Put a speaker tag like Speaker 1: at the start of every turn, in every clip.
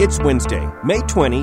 Speaker 1: It's Wednesday, May 20,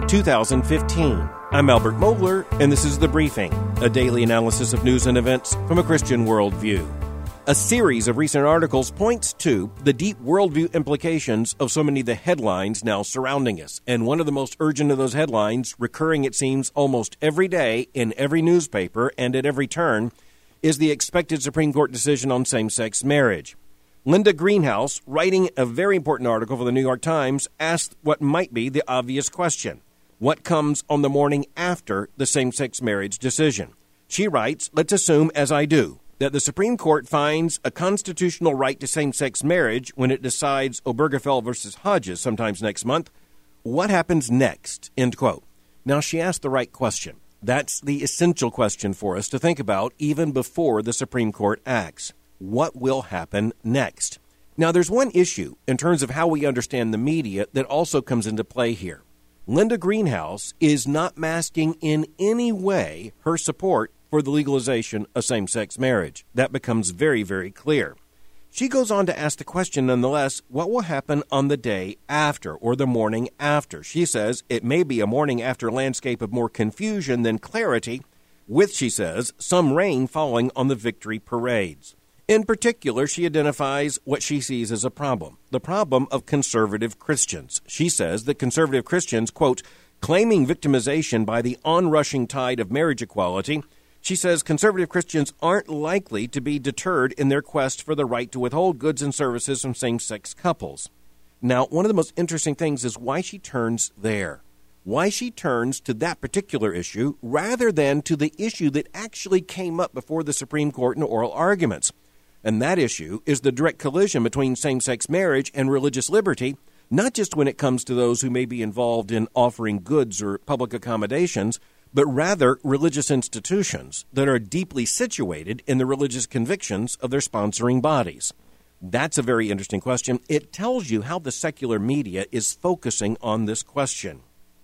Speaker 1: 2015. I'm Albert Mohler, and this is The Briefing, a daily analysis of news and events from a Christian worldview. A series of recent articles points to the deep worldview implications of so many of the headlines now surrounding us. And one of the most urgent of those headlines, recurring it seems almost every day in every newspaper and at every turn, is the expected Supreme Court decision on same-sex marriage. Linda Greenhouse, writing a very important article for the New York Times, asked what might be the obvious question. What comes on the morning after the same-sex marriage decision? She writes, let's assume, as I do, that the Supreme Court finds a constitutional right to same-sex marriage when it decides Obergefell versus Hodges sometimes next month. What happens next? End quote. Now, she asked the right question. That's the essential question for us to think about even before the Supreme Court acts. What will happen next? Now, there's one issue in terms of how we understand the media that also comes into play here. Linda Greenhouse is not masking in any way her support for the legalization of same-sex marriage. That becomes very, very clear. She goes on to ask the question, nonetheless, what will happen on the day after or the morning after? She says it may be a morning after landscape of more confusion than clarity, with, she says, some rain falling on the victory parades. In particular, she identifies what she sees as a problem, the problem of conservative Christians. She says that conservative Christians, quote, claiming victimization by the onrushing tide of marriage equality. She says conservative Christians aren't likely to be deterred in their quest for the right to withhold goods and services from same-sex couples. Now, one of the most interesting things is why she turns there. Why she turns to that particular issue rather than to the issue that actually came up before the Supreme Court in oral arguments. And that issue is the direct collision between same-sex marriage and religious liberty, not just when it comes to those who may be involved in offering goods or public accommodations, but rather religious institutions that are deeply situated in the religious convictions of their sponsoring bodies. That's a very interesting question. It tells you how the secular media is focusing on this question.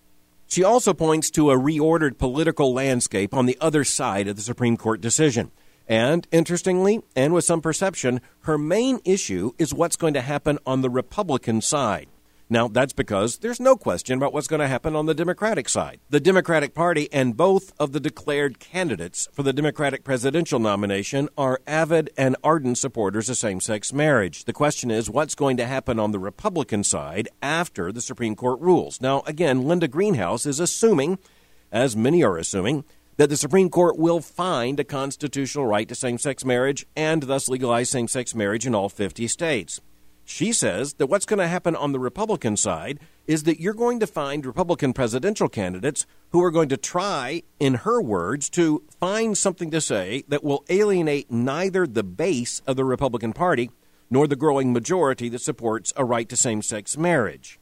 Speaker 1: She also points to a reordered political landscape on the other side of the Supreme Court decision. And, interestingly, and with some perception, her main issue is what's going to happen on the Republican side. Now, that's because there's no question about what's going to happen on the Democratic side. The Democratic Party and both of the declared candidates for the Democratic presidential nomination are avid and ardent supporters of same-sex marriage. The question is, what's going to happen on the Republican side after the Supreme Court rules? Now, again, Linda Greenhouse is assuming, as many are assuming, that the Supreme Court will find a constitutional right to same-sex marriage and thus legalize same-sex marriage in all 50 states. She says that what's going to happen on the Republican side is that you're going to find Republican presidential candidates who are going to try, in her words, to find something to say that will alienate neither the base of the Republican Party nor the growing majority that supports a right to same-sex marriage.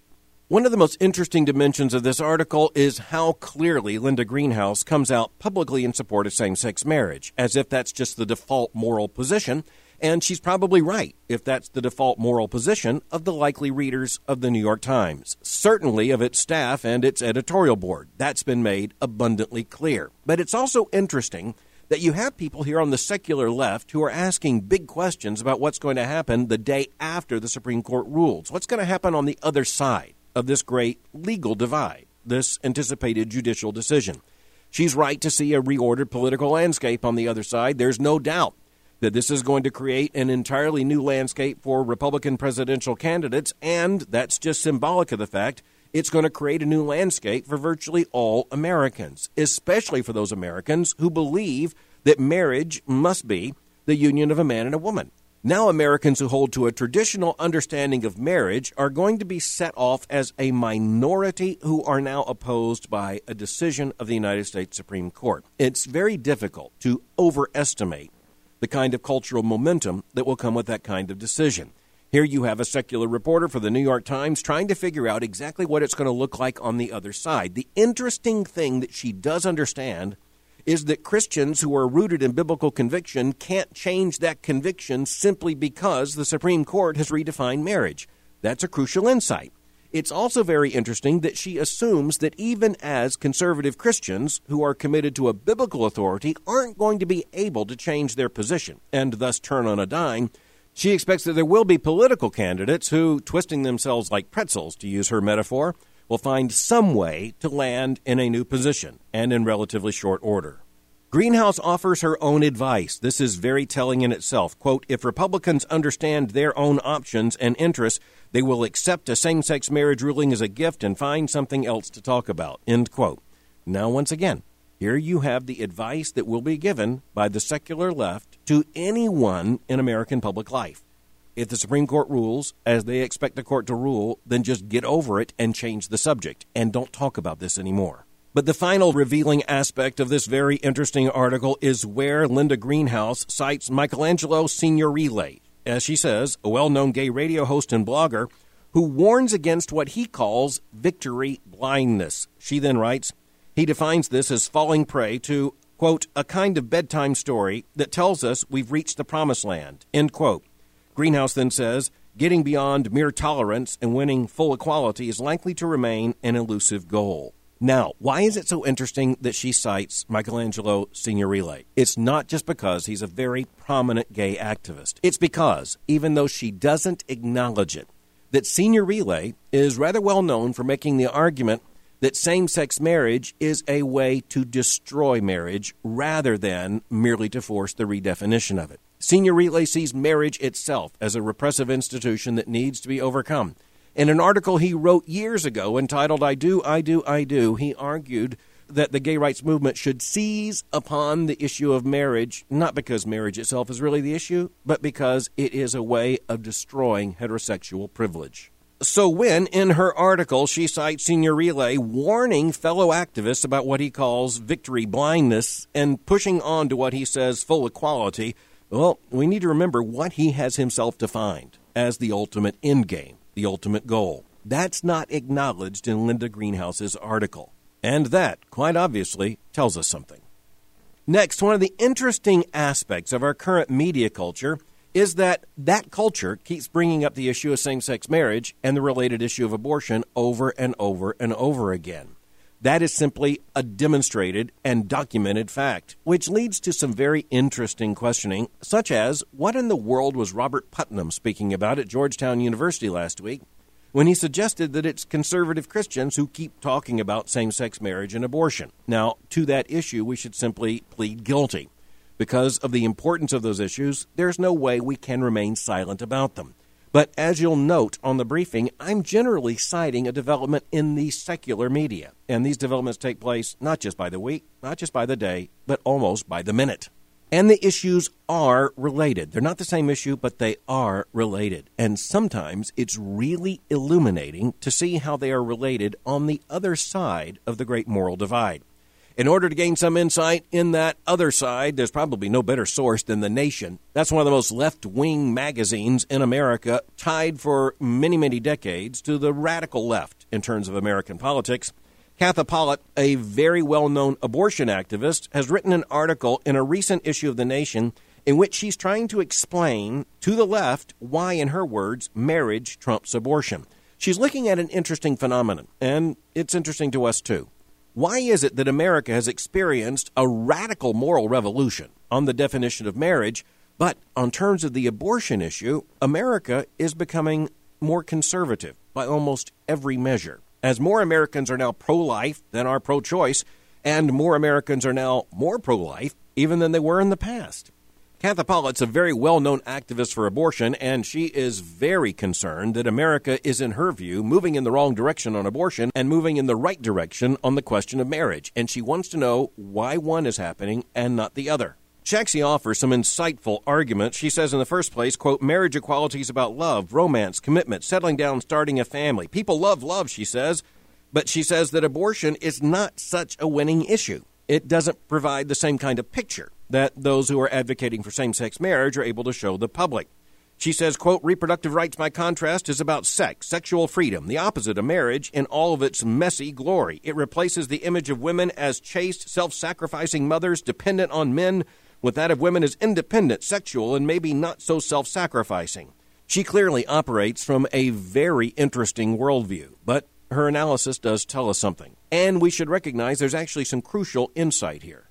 Speaker 1: One of the most interesting dimensions of this article is how clearly Linda Greenhouse comes out publicly in support of same-sex marriage, as if that's just the default moral position, and she's probably right if that's the default moral position of the likely readers of the New York Times, certainly of its staff and its editorial board. That's been made abundantly clear. But it's also interesting that you have people here on the secular left who are asking big questions about what's going to happen the day after the Supreme Court rules. What's going to happen on the other side of this great legal divide, this anticipated judicial decision? She's right to see a reordered political landscape on the other side. There's no doubt that this is going to create an entirely new landscape for Republican presidential candidates, and that's just symbolic of the fact it's going to create a new landscape for virtually all Americans, especially for those Americans who believe that marriage must be the union of a man and a woman. Now Americans who hold to a traditional understanding of marriage are going to be set off as a minority who are now opposed by a decision of the United States Supreme Court. It's very difficult to overestimate the kind of cultural momentum that will come with that kind of decision. Here you have a secular reporter for the New York Times trying to figure out exactly what it's going to look like on the other side. The interesting thing that she does understand is that Christians who are rooted in biblical conviction can't change that conviction simply because the Supreme Court has redefined marriage. That's a crucial insight. It's also very interesting that she assumes that even as conservative Christians who are committed to a biblical authority aren't going to be able to change their position and thus turn on a dime She expects that there will be political candidates who, twisting themselves like pretzels, to use her metaphor, will find some way to land in a new position, and in relatively short order. Greenhouse offers her own advice. This is very telling in itself. Quote, if Republicans understand their own options and interests, they will accept a same-sex marriage ruling as a gift and find something else to talk about. End quote. Now, once again, here you have the advice that will be given by the secular left to anyone in American public life. If the Supreme Court rules as they expect the court to rule, then just get over it and change the subject, and don't talk about this anymore. But the final revealing aspect of this very interesting article is where Linda Greenhouse cites Michelangelo Signorile, as she says, a well-known gay radio host and blogger, who warns against what he calls victory blindness. She then writes, he defines this as falling prey to, quote, a kind of bedtime story that tells us we've reached the promised land, end quote. Greenhouse then says, getting beyond mere tolerance and winning full equality is likely to remain an elusive goal. Now, why is it so interesting that she cites Michelangelo Signorile? It's not just because he's a very prominent gay activist. It's because, even though she doesn't acknowledge it, that Signorile is rather well known for making the argument that same-sex marriage is a way to destroy marriage rather than merely to force the redefinition of it. Signorile sees marriage itself as a repressive institution that needs to be overcome. In an article he wrote years ago entitled I Do, he argued that the gay rights movement should seize upon the issue of marriage, not because marriage itself is really the issue, but because it is a way of destroying heterosexual privilege. So when, in her article, she cites Signorile warning fellow activists about what he calls victory blindness and pushing on to what he says full equality, well, we need to remember what he has himself defined as the ultimate endgame. The ultimate goal. That's not acknowledged in Linda Greenhouse's article. And that, quite obviously, tells us something. Next, one of the interesting aspects of our current media culture is that culture keeps bringing up the issue of same-sex marriage and the related issue of abortion over and over and over again. That is simply a demonstrated and documented fact, which leads to some very interesting questioning, such as, what in the world was Robert Putnam speaking about at Georgetown University last week when he suggested that it's conservative Christians who keep talking about same-sex marriage and abortion? Now, to that issue, we should simply plead guilty. Because of the importance of those issues, there's no way we can remain silent about them. But as you'll note on the briefing, I'm generally citing a development in the secular media. And these developments take place not just by the week, not just by the day, but almost by the minute. And the issues are related. They're not the same issue, but they are related. And sometimes it's really illuminating to see how they are related on the other side of the great moral divide. In order to gain some insight in that other side, there's probably no better source than The Nation. That's one of the most left-wing magazines in America, tied for many, many decades to the radical left in terms of American politics. Katha Pollitt, a very well-known abortion activist, has written an article in a recent issue of The Nation in which she's trying to explain to the left why, in her words, marriage trumps abortion. She's looking at an interesting phenomenon, and it's interesting to us too. Why is it that America has experienced a radical moral revolution on the definition of marriage, but on terms of the abortion issue, America is becoming more conservative by almost every measure? As more Americans are now pro-life than are pro-choice, and more Americans are now more pro-life even than they were in the past. Katha Pollitt's a very well-known activist for abortion, and she is very concerned that America is, in her view, moving in the wrong direction on abortion and moving in the right direction on the question of marriage. And she wants to know why one is happening and not the other. She actually offers some insightful arguments. She says in the first place, quote, marriage equality is about love, romance, commitment, settling down, starting a family. People love love, she says, but she says that abortion is not such a winning issue. It doesn't provide the same kind of picture that those who are advocating for same-sex marriage are able to show the public. She says, quote, reproductive rights, by contrast, is about sex, sexual freedom, the opposite of marriage in all of its messy glory. It replaces the image of women as chaste, self-sacrificing mothers dependent on men with that of women as independent, sexual, and maybe not so self-sacrificing. She clearly operates from a very interesting worldview, but her analysis does tell us something. And we should recognize there's actually some crucial insight here.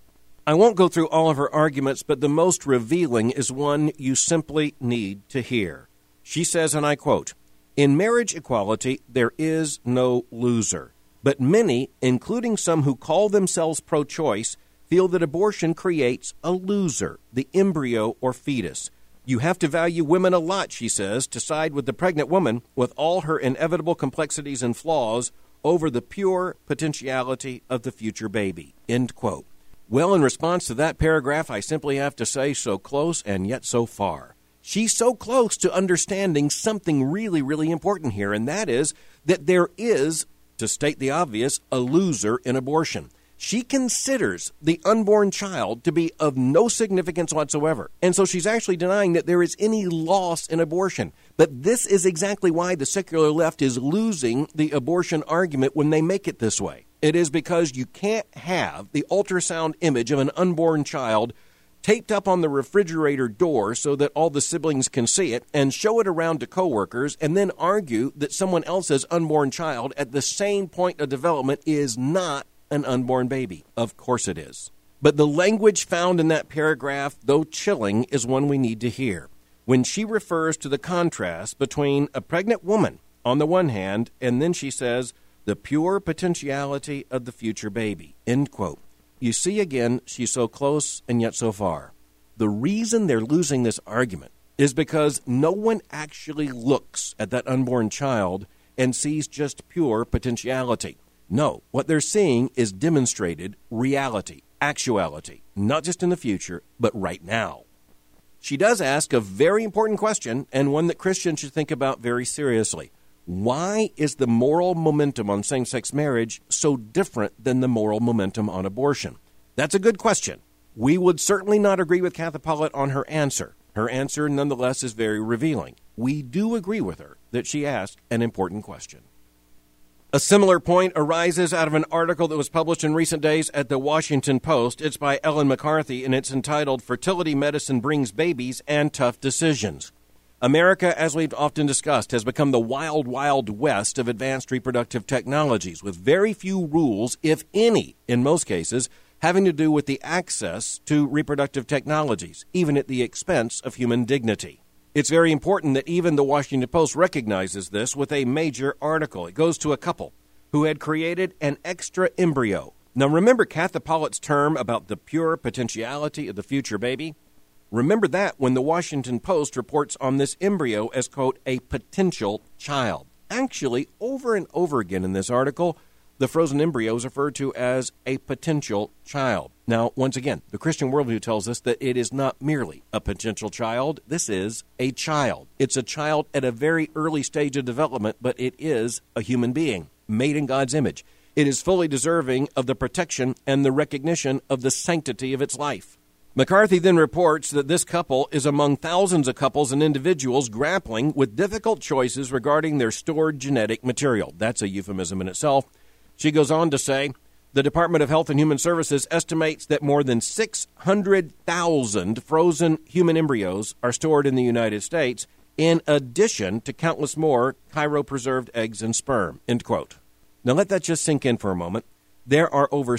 Speaker 1: I won't go through all of her arguments, but the most revealing is one you simply need to hear. She says, and I quote, "In marriage equality, there is no loser. But many, including some who call themselves pro-choice, feel that abortion creates a loser, the embryo or fetus. You have to value women a lot," she says, "to side with the pregnant woman with all her inevitable complexities and flaws over the pure potentiality of the future baby." End quote. Well, in response to that paragraph, I simply have to say, so close and yet so far. She's so close to understanding something really, really important here, and that is that there is, to state the obvious, a loser in abortion. She considers the unborn child to be of no significance whatsoever, and so she's actually denying that there is any loss in abortion. But this is exactly why the secular left is losing the abortion argument when they make it this way. It is because you can't have the ultrasound image of an unborn child taped up on the refrigerator door so that all the siblings can see it and show it around to coworkers and then argue that someone else's unborn child at the same point of development is not an unborn baby. Of course it is. But the language found in that paragraph, though chilling, is one we need to hear. When she refers to the contrast between a pregnant woman on the one hand, and then she says, the pure potentiality of the future baby. End quote. You see, again, she's so close and yet so far. The reason they're losing this argument is because no one actually looks at that unborn child and sees just pure potentiality. No, what they're seeing is demonstrated reality, actuality, not just in the future, but right now. She does ask a very important question, and one that Christians should think about very seriously. Why is the moral momentum on same-sex marriage so different than the moral momentum on abortion? That's a good question. We would certainly not agree with Katha Pollitt on her answer. Her answer, nonetheless, is very revealing. We do agree with her that she asked an important question. A similar point arises out of an article that was published in recent days at the Washington Post. It's by Ellen McCarthy, and it's entitled, "Fertility Medicine Brings Babies and Tough Decisions." America, as we've often discussed, has become the wild, wild west of advanced reproductive technologies, with very few rules, if any, in most cases, having to do with the access to reproductive technologies, even at the expense of human dignity. It's very important that even the Washington Post recognizes this with a major article. It goes to a couple who had created an extra embryo. Now, remember Katha Pollitt's term about the pure potentiality of the future baby? Remember that when the Washington Post reports on this embryo as, quote, a potential child. Actually, over and over again in this article, the frozen embryo is referred to as a potential child. Now, once again, the Christian worldview tells us that it is not merely a potential child. This is a child. It's a child at a very early stage of development, but it is a human being made in God's image. It is fully deserving of the protection and the recognition of the sanctity of its life. McCarthy then reports that this couple is among thousands of couples and individuals grappling with difficult choices regarding their stored genetic material. That's a euphemism in itself. She goes on to say, the Department of Health and Human Services estimates that more than 600,000 frozen human embryos are stored in the United States, in addition to countless more cryopreserved eggs and sperm, end quote. Now let that just sink in for a moment. There are over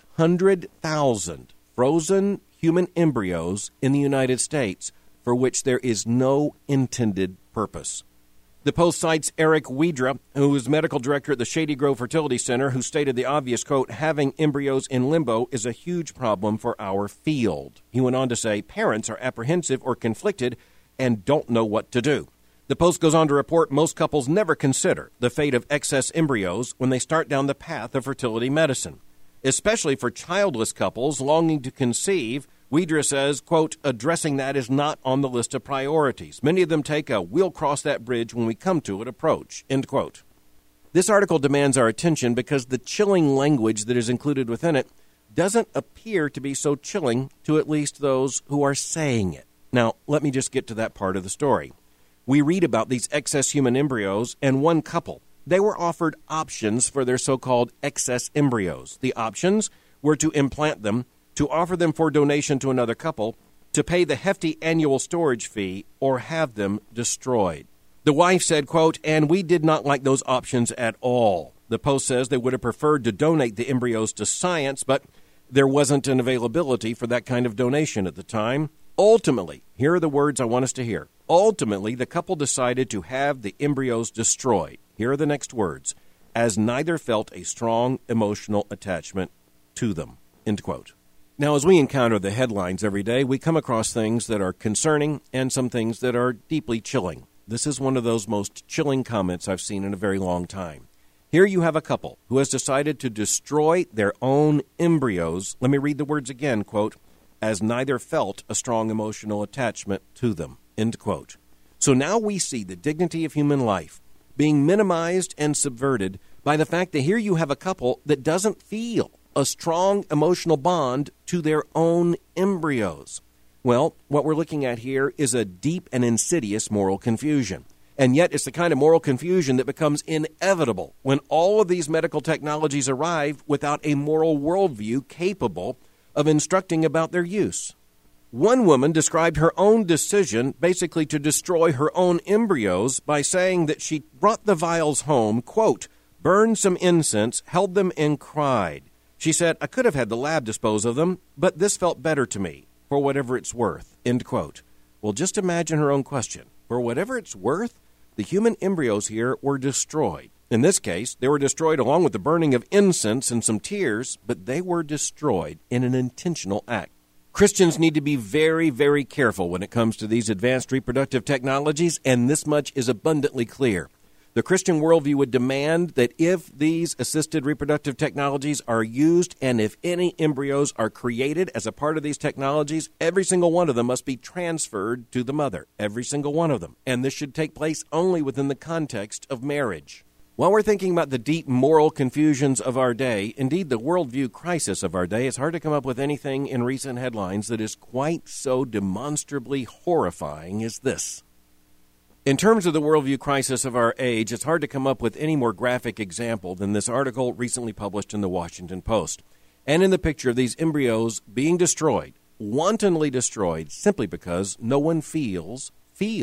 Speaker 1: 600,000 frozen human embryos in the United States for which there is no intended purpose. The Post cites Eric Widra, who is medical director at the Shady Grove Fertility Center, who stated the obvious, quote, having embryos in limbo is a huge problem for our field. He went on to say parents are apprehensive or conflicted and don't know what to do. The Post goes on to report most couples never consider the fate of excess embryos when they start down the path of fertility medicine. Especially for childless couples longing to conceive, Widra says, quote, addressing that is not on the list of priorities. Many of them take a we'll cross that bridge when we come to it approach, end quote. This article demands our attention because the chilling language that is included within it doesn't appear to be so chilling to at least those who are saying it. Now, let me just get to that part of the story. We read about these excess human embryos, and one couple, they were offered options for their so-called excess embryos. The options were to implant them, to offer them for donation to another couple, to pay the hefty annual storage fee, or have them destroyed. The wife said, quote, and we did not like those options at all. The Post says they would have preferred to donate the embryos to science, but There wasn't an availability for that kind of donation at the time. Ultimately, here are the words I want us to hear. Ultimately, the couple decided to have the embryos destroyed. Here are the next words. As neither felt a strong emotional attachment to them. End quote. Now, as we encounter the headlines every day, we come across things that are concerning and some things that are deeply chilling. This is one of those most chilling comments I've seen in a very long time. Here you have a couple who has decided to destroy their own embryos. Let me read the words again, quote, as neither felt a strong emotional attachment to them, end quote. So now we see the dignity of human life being minimized and subverted by the fact that here you have a couple that doesn't feel a strong emotional bond to their own embryos. Well, what we're looking at here is a deep and insidious moral confusion. And yet it's the kind of moral confusion that becomes inevitable when all of these medical technologies arrive without a moral worldview capable of instructing about their use. One woman described her own decision basically to destroy her own embryos by saying that she brought the vials home, quote, burned some incense, held them, and cried. She said, I could have had the lab dispose of them, but this felt better to me, for whatever it's worth, end quote. Well, just imagine her own question. For whatever it's worth, the human embryos here were destroyed. In this case, they were destroyed along with the burning of incense and some tears, but they were destroyed in an intentional act. Christians need to be very, very careful when it comes to these advanced reproductive technologies, and this much is abundantly clear. The Christian worldview would demand that if these assisted reproductive technologies are used and if any embryos are created as a part of these technologies, every single one of them must be transferred to the mother, every single one of them. And this should take place only within the context of marriage. While we're thinking about the deep moral confusions of our day, indeed the worldview crisis of our day, it's hard to come up with anything in recent headlines that is quite so demonstrably horrifying as this. In terms of the worldview crisis of our age, it's hard to come up with any more graphic example than this article recently published in the Washington Post. And in the picture of these embryos being destroyed, wantonly destroyed, simply because no one feels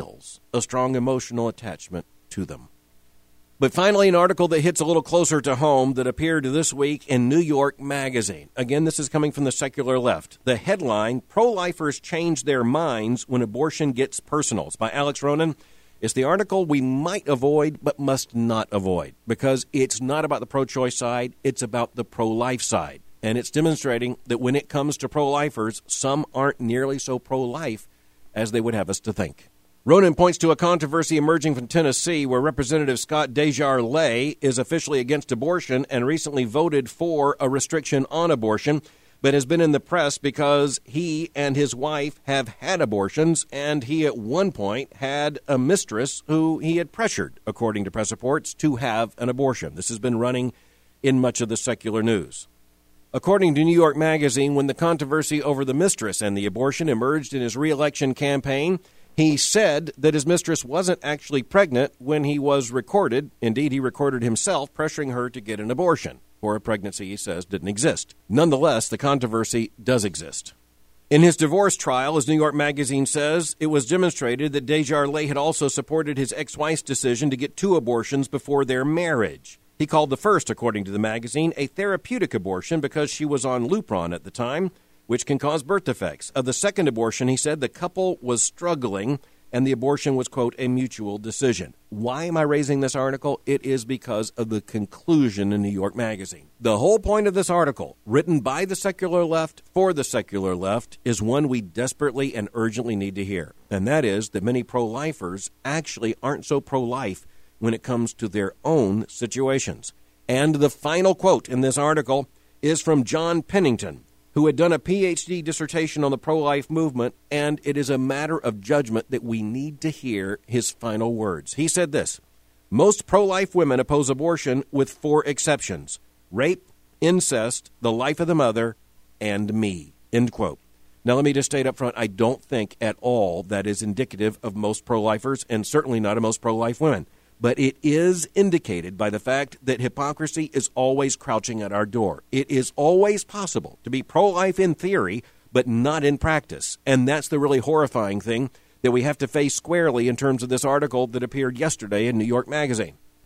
Speaker 1: a strong emotional attachment to them. But finally, an article that hits a little closer to home that appeared this week in New York Magazine. Again, this is coming from the secular left. The headline, Pro-Lifers Change Their Minds When Abortion Gets Personal. It's by Alex Ronan. It's the article we might avoid but must not avoid because it's not about the pro-choice side, it's about the pro-life side. And it's demonstrating that when it comes to pro-lifers, some aren't nearly so pro-life as they would have us to think. Ronan points to a controversy emerging from Tennessee where Representative Scott Desjardins is officially against abortion and recently voted for a restriction on abortion, but has been in the press because he and his wife have had abortions, and he at one point had a mistress who he had pressured, according to press reports, to have an abortion. This has been running in much of the secular news. According to New York Magazine, when the controversy over the mistress and the abortion emerged in his re-election campaign, he said that his mistress wasn't actually pregnant when he was recorded. Indeed, he recorded himself pressuring her to get an abortion for a pregnancy he says didn't exist. Nonetheless, the controversy does exist. In his divorce trial, as New York Magazine says, it was demonstrated that Desjardins had also supported his ex-wife's decision to get 2 abortions before their marriage. He called the first, according to the magazine, a therapeutic abortion because she was on Lupron at the time, which can cause birth defects. Of the second abortion, he said the couple was struggling and the abortion was, quote, a mutual decision. Why am I raising this article? It is because of the conclusion in New York Magazine. The whole point of this article, written by the secular left for the secular left, is one we desperately and urgently need to hear. And that is that many pro-lifers actually aren't so pro-life when it comes to their own situations. And the final quote in this article is from John Pennington, who had done a PhD dissertation on the pro-life movement, and it is a matter of judgment that we need to hear his final words. He said this, most pro-life women oppose abortion with 4 exceptions: rape, incest, the life of the mother, and me, end quote. Now, let me just state up front, I don't think at all that is indicative of most pro-lifers, and certainly not of most pro-life women. But it is indicated by the fact that hypocrisy is always crouching at our door. It is always possible to be pro-life in theory, but not in practice. And that's the really horrifying thing that we have to face squarely in terms of this article that appeared yesterday in New York Magazine.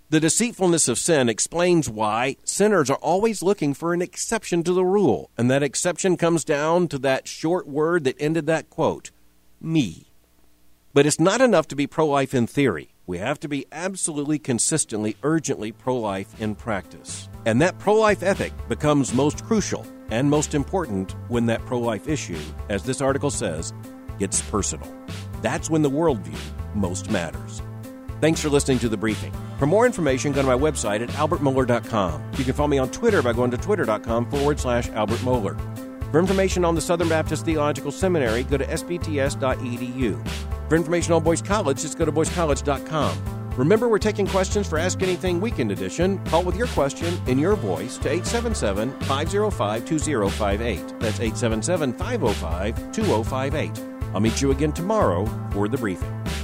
Speaker 1: The deceitfulness of sin explains why sinners are always looking for an exception to the rule, and that exception comes down to that short word that ended that quote, me. But it's not enough to be pro-life in theory. We have to be absolutely, consistently, urgently pro-life in practice. And that pro-life ethic becomes most crucial and most important when that pro-life issue, as this article says, gets personal. That's when the worldview most matters. Thanks for listening to The Briefing. For more information, go to my website at albertmohler.com. You can follow me on Twitter by going to twitter.com/Albert Mohler. For information on the Southern Baptist Theological Seminary, go to sbts.edu. For information on Boyce College, just go to boycecollege.com. Remember, we're taking questions for Ask Anything Weekend Edition. Call with your question in your voice to 877-505-2058. That's 877-505-2058. I'll meet you again tomorrow for The Briefing.